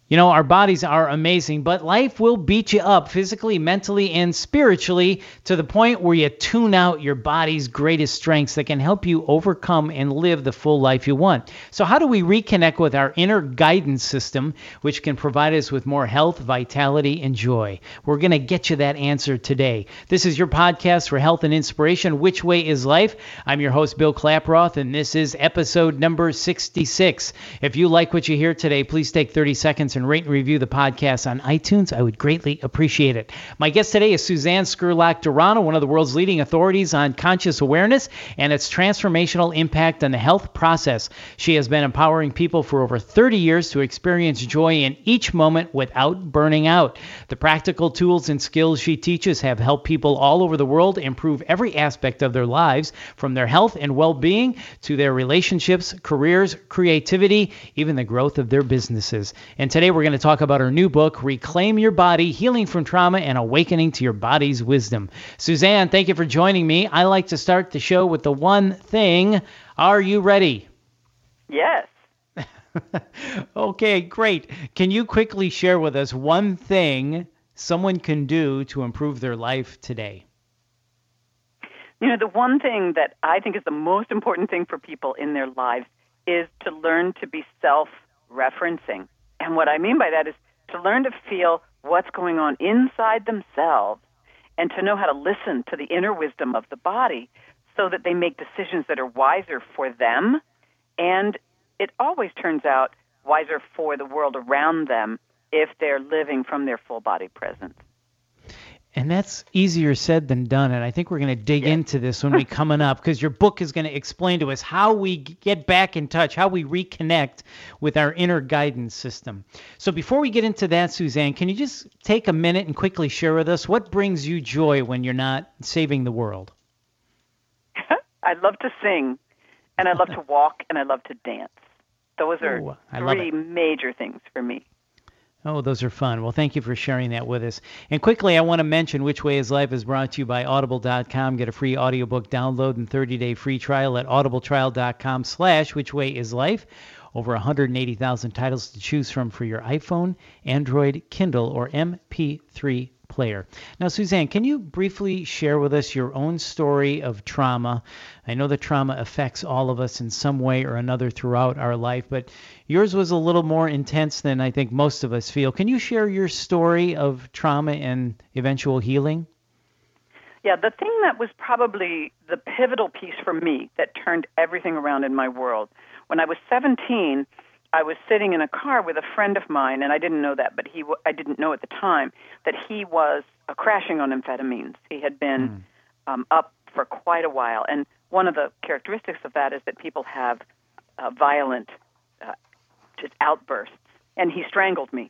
You know, our bodies are amazing, but life will beat you up physically, mentally, and spiritually to the point where you tune out your body's greatest strengths that can help you overcome and live the full life you want. So, how do we reconnect with our inner guidance system, which can provide us with more health, vitality, and joy? We're going to get you that answer today. This is your podcast for health and inspiration, Which Way is Life? I'm your host, Bill Klaproth, and this is episode number 66. If you like what you hear today, please take 30 seconds and rate and review the podcast on iTunes. I would greatly appreciate it. My guest today is Suzanne Scurlock-Durrano, one of the world's leading authorities on conscious awareness and its transformational impact on the health process. She has been empowering people for over 30 years to experience joy in each moment without burning out. The practical tools and skills she teaches have helped people all over the world improve every aspect of their lives, from their health and well-being to their relationships, careers, creativity, even the growth of their businesses. And today we're going to talk about her new book, Reclaim Your Body, Healing from Trauma and Awakening to Your Body's Wisdom. Suzanne, thank you for joining me. I like to start the show with the one thing. Are you ready? Yes. Okay, great. Can you quickly share with us one thing someone can do to improve their life today? You know, the one thing that I think is the most important thing for people in their lives is to learn to be self-referencing. And what I mean by that is to learn to feel what's going on inside themselves and to know how to listen to the inner wisdom of the body so that they make decisions that are wiser for them. And it always turns out wiser for the world around them if they're living from their full body presence. And that's easier said than done. And I think we're going to dig into this when we coming up, because your book is going to explain to us how we get back in touch, how we reconnect with our inner guidance system. So before we get into that, Suzanne, can you just take a minute and quickly share with us what brings you joy when you're not saving the world? I love to sing, and I love to walk, and I love to dance. Those are three major things for me. Oh, those are fun. Well, thank you for sharing that with us. And quickly, I want to mention Which Way is Life is brought to you by Audible.com. Get a free audiobook download and 30-day free trial at audibletrial.com/whichwayislife. Over 180,000 titles to choose from for your iPhone, Android, Kindle, or MP3 player. Now, Suzanne, can you briefly share with us your own story of trauma? I know that trauma affects all of us in some way or another throughout our life, but yours was a little more intense than I think most of us feel. Can you share your story of trauma and eventual healing? Yeah, the thing that was probably the pivotal piece for me that turned everything around in my world, when I was 17, I was sitting in a car with a friend of mine, and I didn't know that, but I didn't know at the time that he was crashing on amphetamines. He had been up for quite a while, and one of the characteristics of that is that people have violent just outbursts, and he strangled me.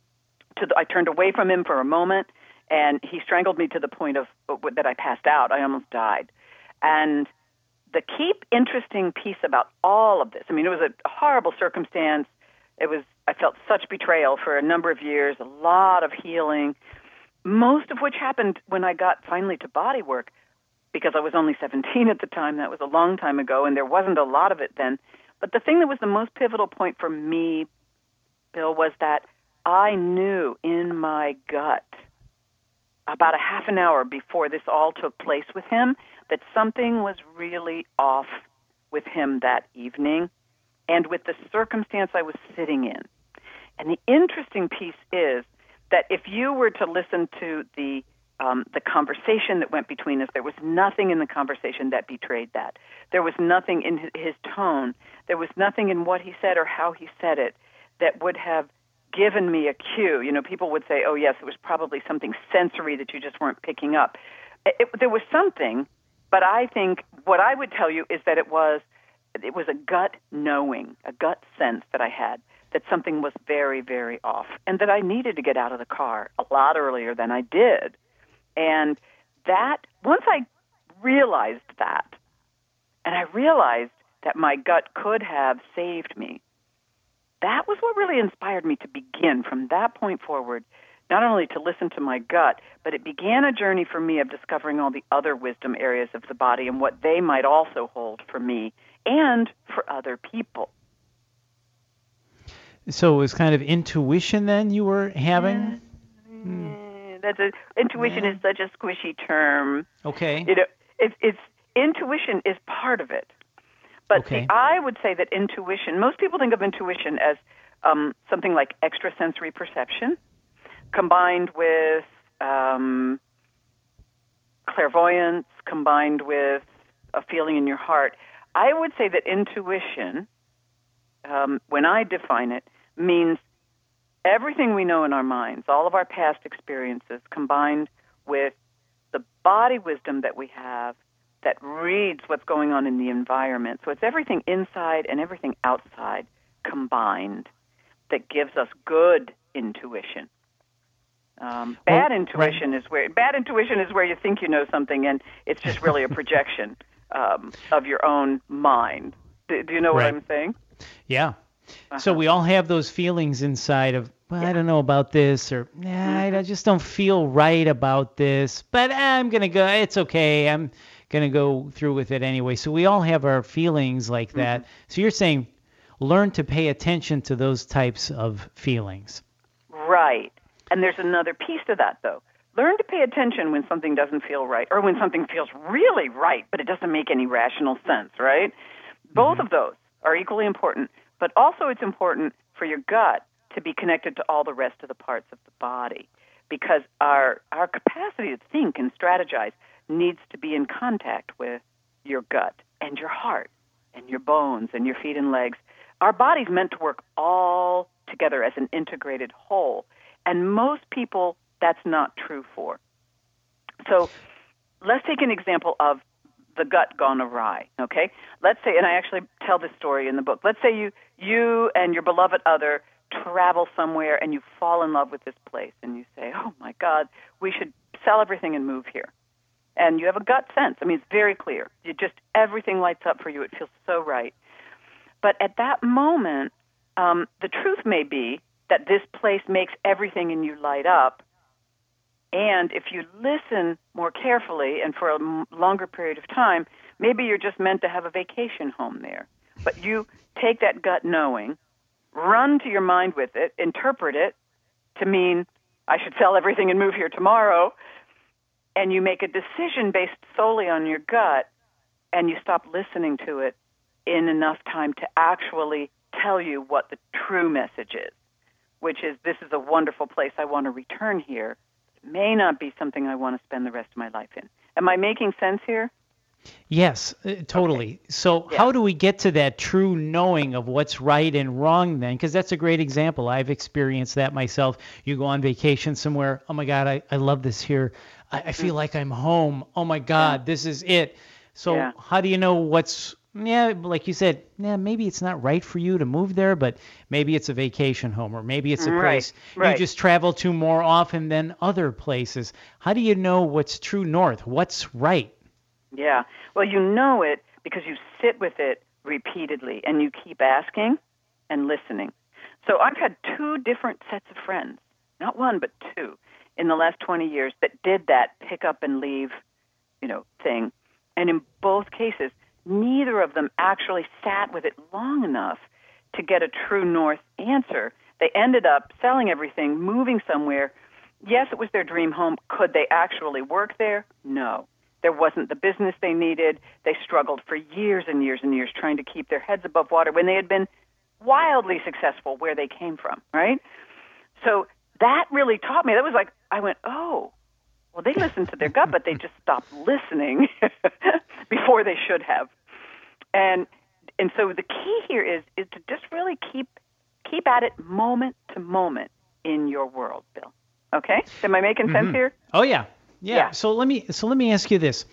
I turned away from him for a moment, and he strangled me to the point of that I passed out. I almost died. And the key interesting piece about all of this, I mean, it was a horrible circumstance. I felt such betrayal for a number of years, a lot of healing, most of which happened when I got finally to body work, because I was only 17 at the time. That was a long time ago, and there wasn't a lot of it then. But the thing that was the most pivotal point for me, Bill, was that I knew in my gut about a half an hour before this all took place with him that something was really off with him that evening and with the circumstance I was sitting in. And the interesting piece is that if you were to listen to the conversation that went between us, there was nothing in the conversation that betrayed that. There was nothing in his tone. There was nothing in what he said or how he said it that would have given me a cue. You know, people would say, oh, yes, it was probably something sensory that you just weren't picking up. There was something, but I think what I would tell you is that it was a gut knowing, a gut sense that I had that something was very, very off and that I needed to get out of the car a lot earlier than I did. And that, once I realized that, and I realized that my gut could have saved me, that was what really inspired me to begin from that point forward, not only to listen to my gut, but it began a journey for me of discovering all the other wisdom areas of the body and what they might also hold for me and for other people. So it was kind of intuition then you were having? Intuition Yeah. is such a squishy term. Okay. It's intuition is part of it. But see, Okay. I would say that intuition, most people think of intuition as something like extrasensory perception combined with clairvoyance, combined with a feeling in your heart. I would say that intuition, when I define it, means everything we know in our minds, all of our past experiences, combined with the body wisdom that we have that reads what's going on in the environment. So it's everything inside and everything outside combined that gives us good intuition. Bad intuition is where you think you know something and it's just really a projection of your own mind. Do you know what Right. I'm saying? Yeah. So we all have those feelings inside of, well, I don't know about this, or I just don't feel right about this, but I'm going to go, it's okay. I'm going to go through with it anyway. So we all have our feelings like that. So you're saying learn to pay attention to those types of feelings. Right. And there's another piece to that, though. Learn to pay attention when something doesn't feel right or when something feels really right, but it doesn't make any rational sense, right? Both of those are equally important, but also it's important for your gut to be connected to all the rest of the parts of the body because our capacity to think and strategize needs to be in contact with your gut and your heart and your bones and your feet and legs. Our body's meant to work all together as an integrated whole. And most people, that's not true for. So let's take an example of the gut gone awry, okay? Let's say, and I actually tell this story in the book, let's say you and your beloved other travel somewhere and you fall in love with this place and you say, oh my God, we should sell everything and move here. And you have a gut sense. I mean, it's very clear. Everything lights up for you. It feels so right. But at that moment, the truth may be that this place makes everything in you light up. And if you listen more carefully and for a longer period of time, maybe you're just meant to have a vacation home there. But you take that gut knowing, run to your mind with it, interpret it to mean I should sell everything and move here tomorrow, and you make a decision based solely on your gut, and you stop listening to it in enough time to actually tell you what the true message is, which is this is a wonderful place. I want to return here. It may not be something I want to spend the rest of my life in. Am I making sense here? Yes, totally. Okay. So how do we get to that true knowing of what's right and wrong then? Because that's a great example. I've experienced that myself. You go on vacation somewhere. Oh, my God, I love this here. I feel like I'm home. Oh, my God, this is it. So how do you know what's, like you said, maybe it's not right for you to move there, but maybe it's a vacation home or maybe it's a place you just travel to more often than other places. How do you know what's true north? What's right? Yeah. Well, you know it because you sit with it repeatedly and you keep asking and listening. So I've had two different sets of friends, not one, but two, in the last 20 years that did that pick up and leave, thing. And in both cases, neither of them actually sat with it long enough to get a true north answer. They ended up selling everything, moving somewhere. Yes, it was their dream home. Could they actually work there? No. There wasn't the business they needed. They struggled for years and years and years trying to keep their heads above water when they had been wildly successful where they came from, right? So that really taught me. That was like, I went, oh, well, they listened to their gut, but they just stopped listening before they should have. And so the key here is to just really keep at it moment to moment in your world, Bill. Okay? Am I making sense here? Oh, yeah. Yeah. So let me ask you this.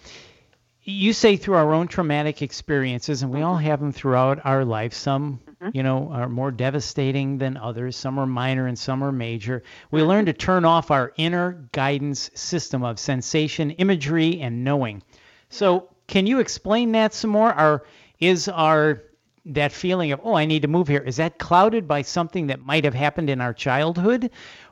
You say through our own traumatic experiences, and we all have them throughout our life. Some, are more devastating than others. Some are minor and some are major. We learn to turn off our inner guidance system of sensation, imagery, and knowing. So can you explain that some more? Is that feeling of, I need to move here, is that clouded by something that might have happened in our childhood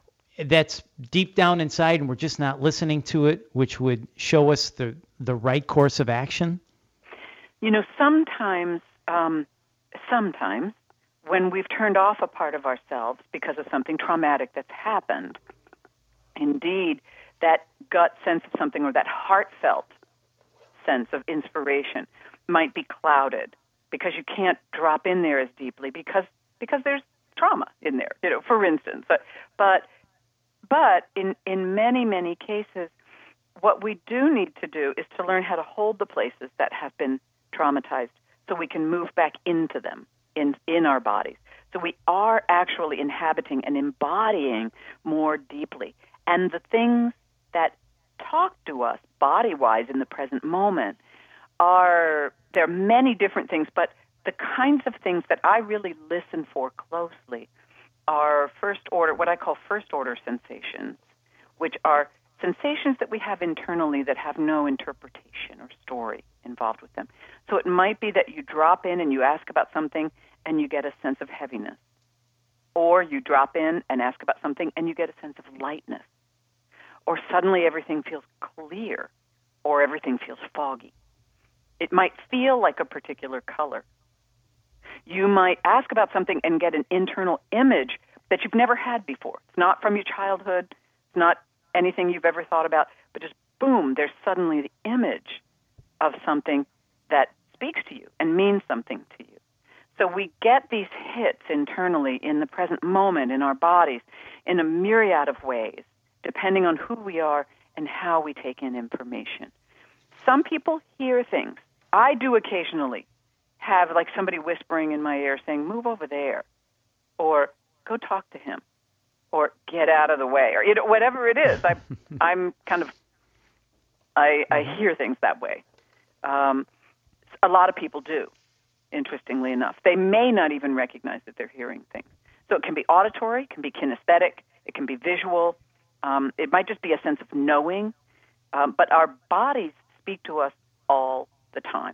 that's deep down inside and we're just not listening to it, which would show us the right course of action? Sometimes when we've turned off a part of ourselves because of something traumatic that's happened, indeed, that gut sense of something or that heartfelt sense of inspiration might be clouded because you can't drop in there as deeply because there's trauma in there, for instance. But in many, many cases, what we do need to do is to learn how to hold the places that have been traumatized so we can move back into them in our bodies. So we are actually inhabiting and embodying more deeply. And the things that talk to us body-wise in the present moment there are many different things, but the kinds of things that I really listen for closely are what I call first-order sensations, which are sensations that we have internally that have no interpretation or story involved with them. So it might be that you drop in and you ask about something and you get a sense of heaviness. Or you drop in and ask about something and you get a sense of lightness. Or suddenly everything feels clear or everything feels foggy. It might feel like a particular color. You might ask about something and get an internal image that you've never had before. It's not from your childhood. It's not anything you've ever thought about, but just boom, there's suddenly the image of something that speaks to you and means something to you. So we get these hits internally in the present moment in our bodies in a myriad of ways, depending on who we are and how we take in information. Some people hear things. I do occasionally have like somebody whispering in my ear saying, move over there, or go talk to him, or get out of the way, or whatever it is. I'm kind of, I hear things that way. A lot of people do, interestingly enough. They may not even recognize that they're hearing things. So it can be auditory, it can be kinesthetic, it can be visual. It might just be a sense of knowing. But our bodies speak to us all the time.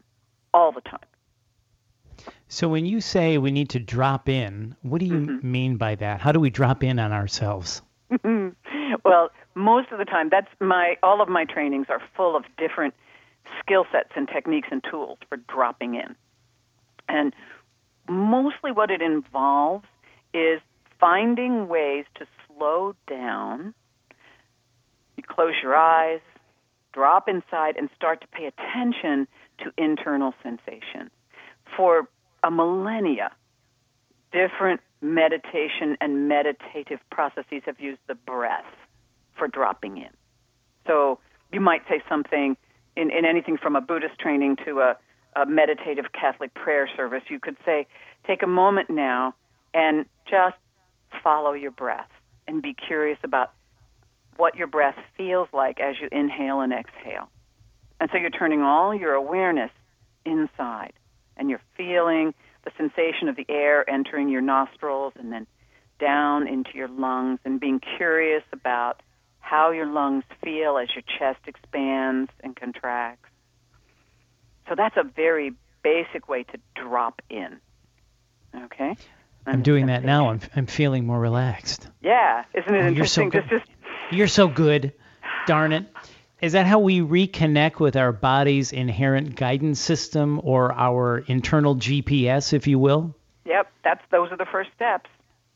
So when you say we need to drop in, what do you mean by that? How do we drop in on ourselves? Well, most of the time, all of my trainings are full of different skill sets and techniques and tools for dropping in. And mostly what it involves is finding ways to slow down. You close your eyes, drop inside, and start to pay attention to internal sensations. For a millennia, different meditation and meditative processes have used the breath for dropping in. So you might say something in anything from a Buddhist training to a meditative Catholic prayer service. You could say, take a moment now and just follow your breath and be curious about what your breath feels like as you inhale and exhale. And so you're turning all your awareness inside, and you're feeling the sensation of the air entering your nostrils and then down into your lungs, and being curious about how your lungs feel as your chest expands and contracts. So that's a very basic way to drop in. Okay? I'm doing that now. I'm feeling more relaxed. Yeah. Isn't it interesting? You're so good. Darn it. Is that how we reconnect with our body's inherent guidance system, or our internal GPS, if you will? Yep. Those are the first steps.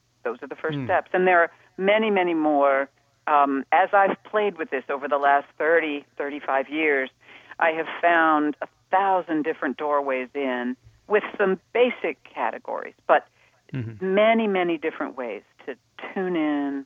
And there are many, many more. As I've played with this over the last 30, 35 years, I have found 1,000 different doorways in with some basic categories, but many, many different ways to tune in,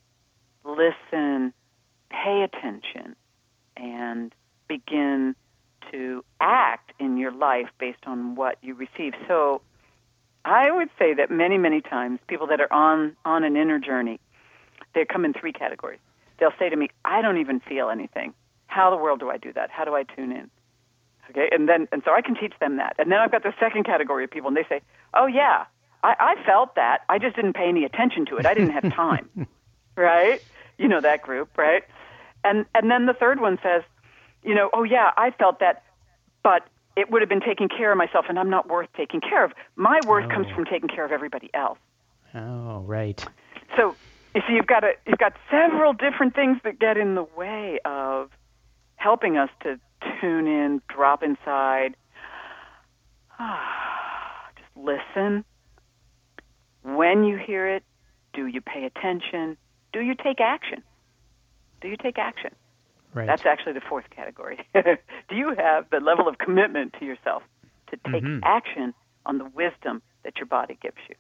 listen, pay attention, and begin to act in your life based on what you receive. So I would say that many, many times people that are on an inner journey, they come in 3 categories. They'll say to me, I don't even feel anything. How in the world do I do that? How do I tune in? Okay, and so I can teach them that. And then I've got the second category of people, and they say, oh, yeah, I felt that. I just didn't pay any attention to it. I didn't have time, right? You know that group, right? And then the third one says, oh, yeah, I felt that, but it would have been taking care of myself, and I'm not worth taking care of. My worth comes from taking care of everybody else. Oh, right. So you see, you've got several different things that get in the way of helping us to tune in, drop inside, just listen, When you hear it, do you pay attention? Do you take action? Do you take action? Right. That's actually the fourth category. Do you have the level of commitment to yourself to take action on the wisdom that your body gives you?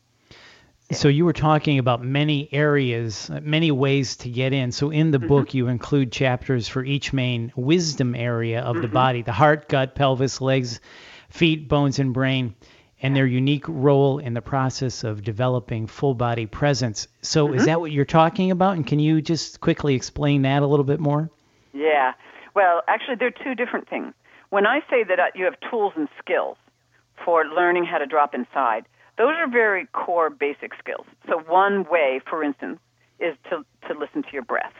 So you were talking about many areas, many ways to get in. So in the book, you include chapters for each main wisdom area of the body: the heart, gut, pelvis, legs, feet, bones, and brain, and their unique role in the process of developing full body presence. So is that what you're talking about? And can you just quickly explain that a little bit more? Yeah. Well, actually, they're two different things. When I say that you have tools and skills for learning how to drop inside, those are very core basic skills. So one way, for instance, is to listen to your breath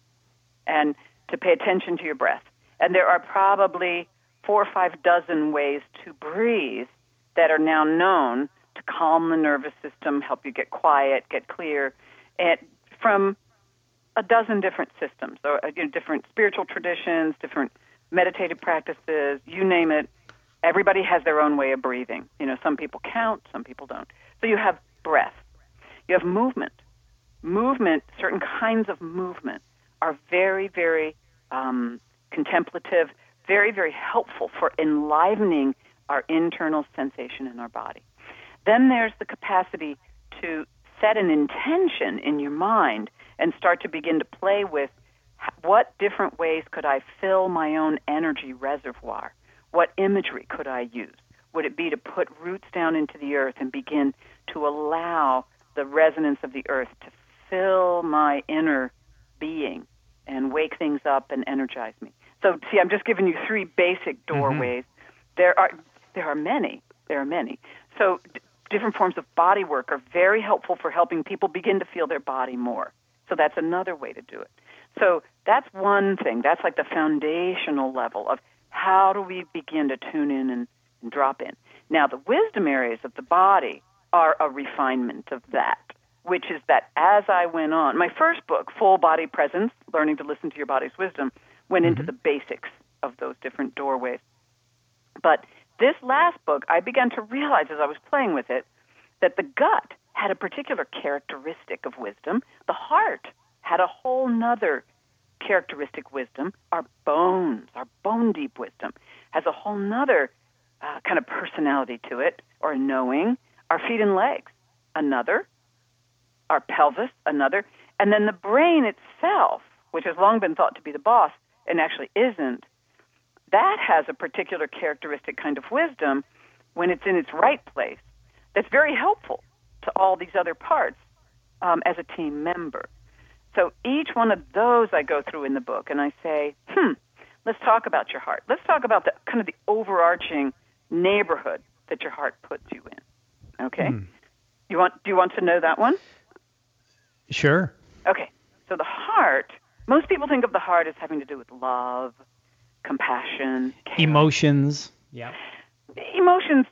and to pay attention to your breath. And there are probably 4 or 5 dozen ways to breathe that are now known to calm the nervous system, help you get quiet, get clear, and from a dozen different systems, or different spiritual traditions, different meditative practices, you name it. Everybody has their own way of breathing. Some people count, some people don't. So you have breath. You have movement. Movement, certain kinds of movement, are very, very contemplative, very, very helpful for enlivening our internal sensation in our body. Then there's the capacity to set an intention in your mind and start to begin to play with what different ways could I fill my own energy reservoir? What imagery could I use? Would it be to put roots down into the earth and begin to allow the resonance of the earth to fill my inner being and wake things up and energize me? So, see, I'm just giving you 3 basic doorways. There are many. So different forms of body work are very helpful for helping people begin to feel their body more. So that's another way to do it. So that's one thing. That's like the foundational level of how do we begin to tune in and drop in. Now, the wisdom areas of the body are a refinement of that, which is that as I went on, my first book, Full Body Presence, Learning to Listen to Your Body's Wisdom, went into the basics of those different doorways. But this last book, I began to realize as I was playing with it that the gut had a particular characteristic of wisdom. The heart had a whole nother characteristic wisdom. Our bones, our bone-deep wisdom, has a whole nother kind of personality to it, or knowing. Our feet and legs, another. Our pelvis, another. And then the brain itself, which has long been thought to be the boss and actually isn't, that has a particular characteristic kind of wisdom when it's in its right place that's very helpful to all these other parts as a team member. So each one of those I go through in the book, and I say, let's talk about your heart. Let's talk about the kind of the overarching neighborhood that your heart puts you in. Okay? Do you want to know that one? Sure. Okay. So the heart, most people think of the heart as having to do with love, compassion, care. Emotions. Yeah. Emotions,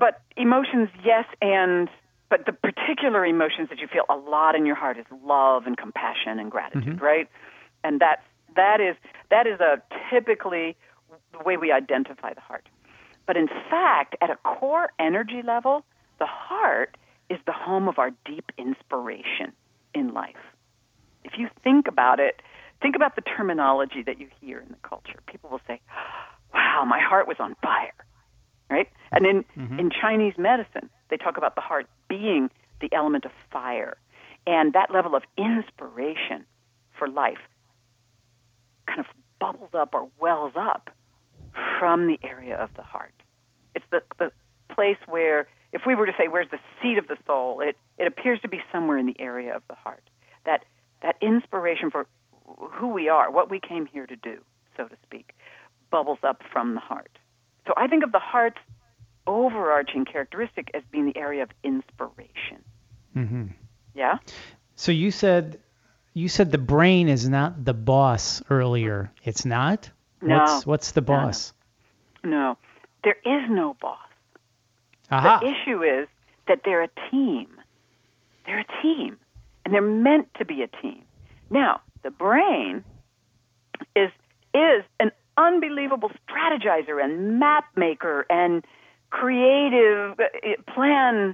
yes, but the particular emotions that you feel a lot in your heart is love and compassion and gratitude, right? And that is a typically the way we identify the heart. But in fact, at a core energy level, the heart is the home of our deep inspiration in life. If you think about it, think about the terminology that you hear in the culture. People will say, wow, my heart was on fire, right? And in Chinese medicine, they talk about the heart being the element of fire. And that level of inspiration for life kind of bubbles up or wells up from the area of the heart. It's the place where, if we were to say, where's the seat of the soul, it appears to be somewhere in the area of the heart. That inspiration for who we are, what we came here to do, so to speak, bubbles up from the heart. So I think of the heart's overarching characteristic as being the area of inspiration. Yeah? So you said the brain is not the boss earlier. It's not? No. What's the boss? No. There is no boss. Aha. The issue is that they're a team. They're a team. And they're meant to be a team. Now, the brain is an unbelievable strategizer and map maker and creative plan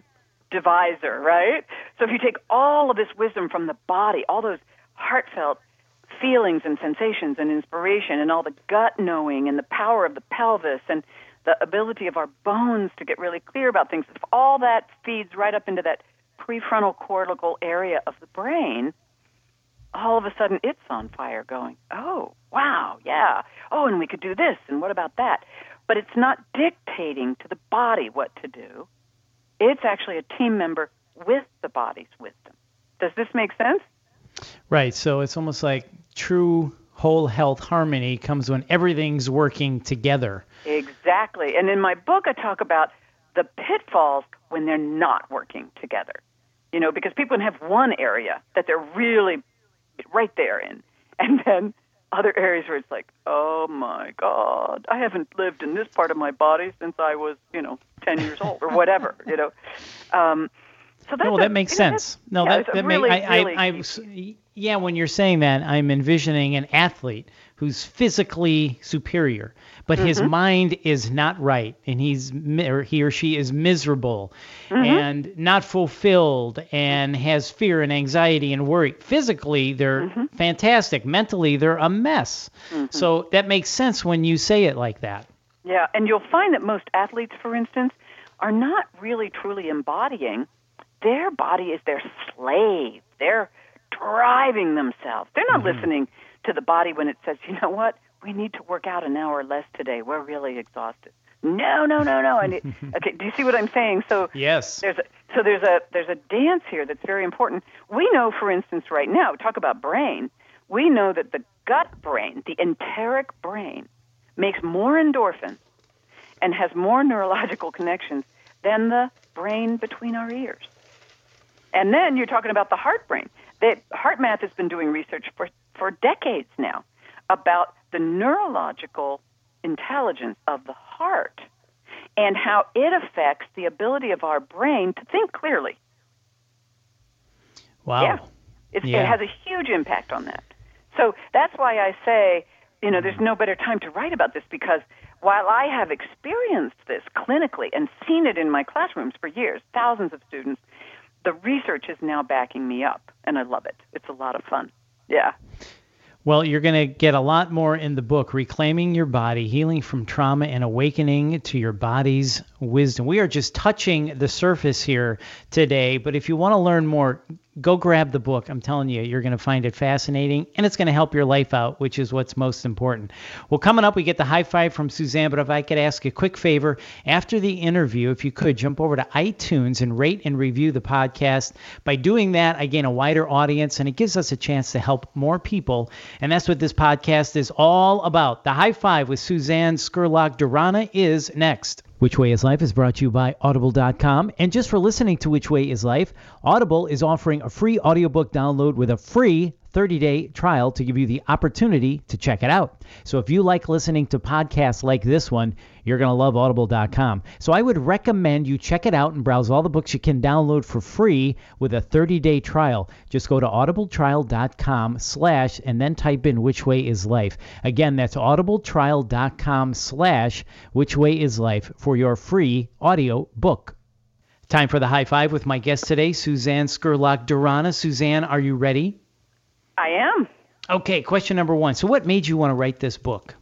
divisor, right? So if you take all of this wisdom from the body, all those heartfelt feelings and sensations and inspiration and all the gut knowing and the power of the pelvis and the ability of our bones to get really clear about things, if all that feeds right up into that prefrontal cortical area of the brain, all of a sudden it's on fire going, oh, wow, yeah. Oh, and we could do this, and what about that? But it's not dictating to the body what to do. It's actually a team member with the body's wisdom. Does this make sense? Right. So it's almost like true whole health harmony comes when everything's working together. Exactly. And in my book, I talk about the pitfalls when they're not working together. You know, because people can have one area that they're really right there in, and then other areas where it's like, oh my God, I haven't lived in this part of my body since I was, 10 years old or whatever, So that's that makes sense. No, yeah, that makes yeah. When you're saying that, I'm envisioning an athlete who's physically superior, but his mind is not right, and he or she is miserable and not fulfilled, and has fear and anxiety and worry. Physically, they're fantastic. Mentally, they're a mess. So that makes sense when you say it like that. Yeah, and you'll find that most athletes, for instance, are not really truly embodying. Their body is their slave. They're driving themselves. They're not listening to the body when it says, you know what, we need to work out an hour less today. We're really exhausted. No. Okay, do you see what I'm saying? So yes. There's a dance here that's very important. We know, for instance, right now, talk about brain. We know that the gut brain, the enteric brain, makes more endorphins and has more neurological connections than the brain between our ears. And then you're talking about the heart brain. HeartMath has been doing research for decades now about the neurological intelligence of the heart and how it affects the ability of our brain to think clearly. Wow. Yeah. It has a huge impact on that. So that's why I say, there's no better time to write about this, because while I have experienced this clinically and seen it in my classrooms for years, thousands of students, the research is now backing me up, and I love it. It's a lot of fun. Yeah. Well, you're going to get a lot more in the book, Reclaiming Your Body, Healing from Trauma and Awakening to Your Body's Wisdom. We are just touching the surface here today, but if you want to learn more, go grab the book. I'm telling you, you're going to find it fascinating, and it's going to help your life out, which is what's most important. Well, coming up, we get the high five from Suzanne, but if I could ask a quick favor, after the interview, if you could jump over to iTunes and rate and review the podcast. By doing that, I gain a wider audience, and it gives us a chance to help more people, and that's what this podcast is all about. The high five with Suzanne Scurlock-Durrana is next. Which Way is Life is brought to you by Audible.com. And just for listening to Which Way is Life, Audible is offering a free audiobook download with a free 30-day trial to give you the opportunity to check it out. So if you like listening to podcasts like this one, you're going to love Audible.com. So I would recommend you check it out and browse all the books you can download for free with a 30-day trial. Just go to audibletrial.com/ and then type in Which Way is Life. Again, that's audibletrial.com/ Which Way is Life for your free audio book. Time for the high five with my guest today, Suzanne Scurlock-Durrana. Suzanne, are you ready? I am. Okay, question number 1. So what made you want to write this book?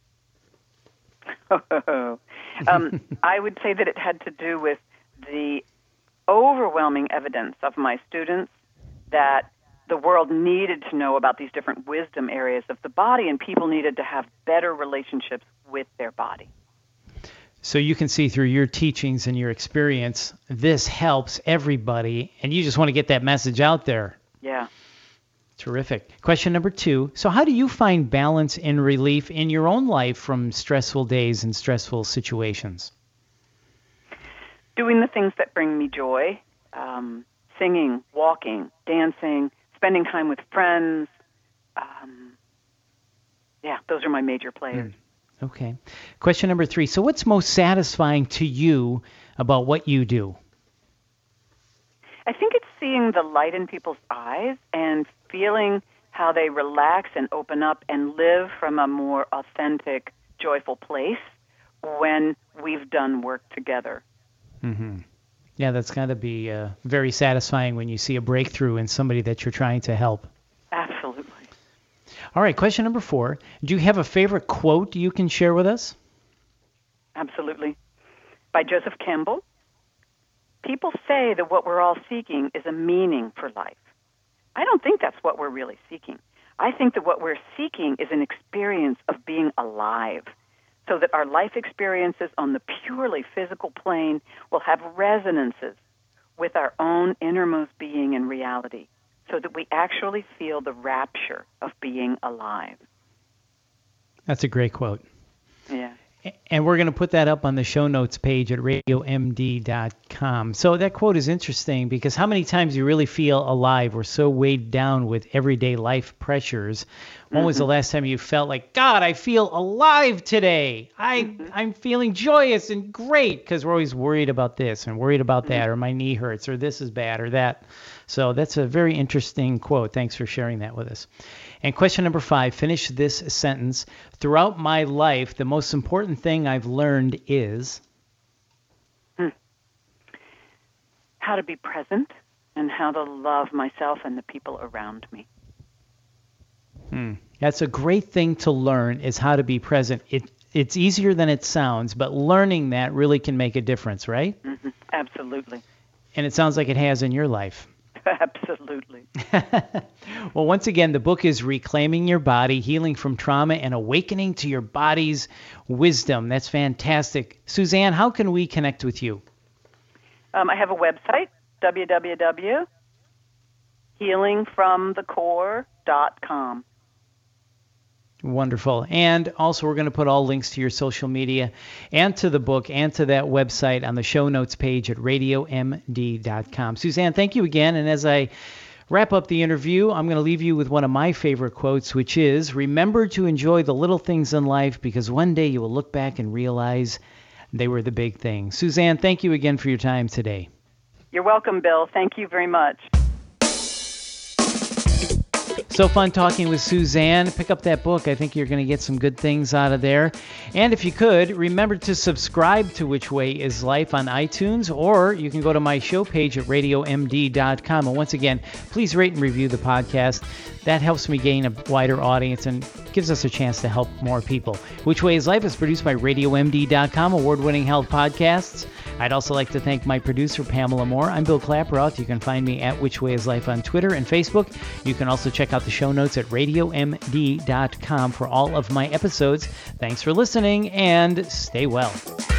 I would say that it had to do with the overwhelming evidence of my students that the world needed to know about these different wisdom areas of the body, and people needed to have better relationships with their body. So you can see through your teachings and your experience, this helps everybody, and you just want to get that message out there. Yeah. Terrific. Question number 2. So how do you find balance and relief in your own life from stressful days and stressful situations? Doing the things that bring me joy, singing, walking, dancing, spending time with friends. Those are my major players. Okay. Question number 3. So what's most satisfying to you about what you do? I think it's seeing the light in people's eyes and feeling how they relax and open up and live from a more authentic, joyful place when we've done work together. Mm-hmm. Yeah, that's got to be very satisfying when you see a breakthrough in somebody that you're trying to help. Absolutely. All right, question number 4. Do you have a favorite quote you can share with us? Absolutely. By Joseph Campbell. People say that what we're all seeking is a meaning for life. I don't think that's what we're really seeking. I think that what we're seeking is an experience of being alive, so that our life experiences on the purely physical plane will have resonances with our own innermost being and reality, so that we actually feel the rapture of being alive. That's a great quote. Yeah. And we're going to put that up on the show notes page at radiomd.com. So that quote is interesting because how many times you really feel alive? We're so weighed down with everyday life pressures. When was the last time you felt like, God, I feel alive today? I'm feeling joyous and great, because we're always worried about this and worried about that, or my knee hurts, or this is bad, or that. So that's a very interesting quote. Thanks for sharing that with us. And question number 5, finish this sentence. Throughout my life, the most important thing I've learned is? How to be present and how to love myself and the people around me. That's a great thing to learn, is how to be present. It's easier than it sounds, but learning that really can make a difference, right? Mm-hmm. Absolutely. And it sounds like it has in your life. Absolutely. Well, once again, the book is Reclaiming Your Body, Healing from Trauma and Awakening to Your Body's Wisdom. That's fantastic. Suzanne, how can we connect with you? I have a website, www.healingfromthecore.com. Wonderful. And also, we're going to put all links to your social media and to the book and to that website on the show notes page at radiomd.com. Suzanne, thank you again. And as I wrap up the interview, I'm going to leave you with one of my favorite quotes, which is, remember to enjoy the little things in life, because one day you will look back and realize they were the big things. Suzanne, thank you again for your time today. You're welcome, Bill. Thank you very much. So fun talking with Suzanne. Pick up that book. I think you're going to get some good things out of there. And if you could, remember to subscribe to Which Way Is Life on iTunes, or you can go to my show page at radiomd.com. And once again, please rate and review the podcast. That helps me gain a wider audience and gives us a chance to help more people. Which Way Is Life is produced by radiomd.com, award-winning health podcasts. I'd also like to thank my producer, Pamela Moore. I'm Bill Klaproth. You can find me at Which Way Is Life on Twitter and Facebook. You can also check out the show notes at radiomd.com for all of my episodes. Thanks for listening, and stay well.